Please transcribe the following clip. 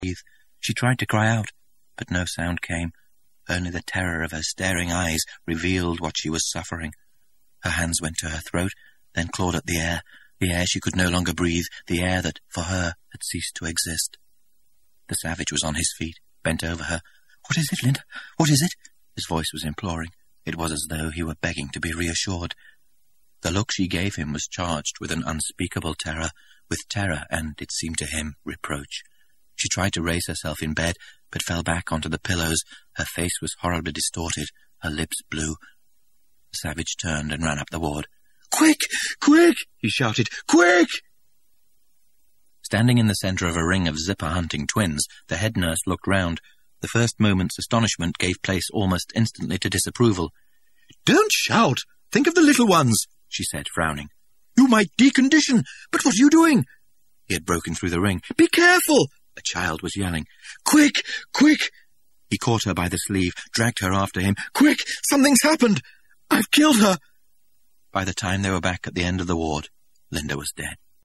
She tried to cry out, but no sound came. Only the terror of her staring eyes revealed what she was suffering. Her hands went to her throat, then clawed at the air she could no longer breathe, the air that, for her, had ceased to exist. The savage was on his feet, bent over her. "What is it, Linda? What is it?" His voice was imploring. It was as though he were begging to be reassured. The look she gave him was charged with an unspeakable terror, and, it seemed to him, reproach. She tried to raise herself in bed, but fell back onto the pillows. Her face was horribly distorted, her lips blue. The savage turned and ran up the ward. "Quick! Quick!" he shouted. "Quick!" Standing in the centre of a ring of zipper-hunting twins, the head nurse looked round. The first moment's astonishment gave place almost instantly to disapproval. "Don't shout! Think of the little ones," she said, frowning. "You might decondition. But what are you doing?" He had broken through the ring. "Be careful!" A child was yelling. "Quick! Quick!" He caught her by the sleeve, dragged her after him. "Quick! Something's happened! I've killed her!" By the time they were back at the end of the ward, Linda was dead.